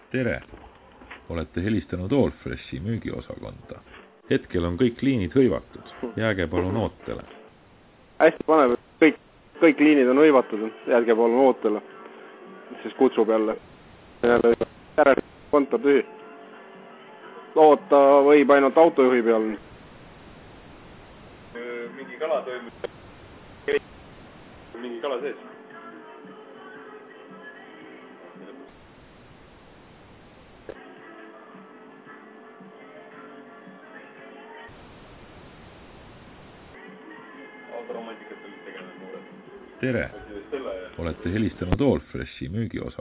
Tere! Olete helistanud Allfreshi müügiosakonda. Hetkel on kõik liinid hõivatud. Jääge palun ootele. Hästi paneb, kõik liinid on hõivatud. Jääge palun ootele. Siis kutsub jälle. Kontor tühi. Loota võib ainult autojuhi peal. Mingi kala toimub. Mingi kala sees. Tere! Olete helistanud Allfreshi müügiosakonda.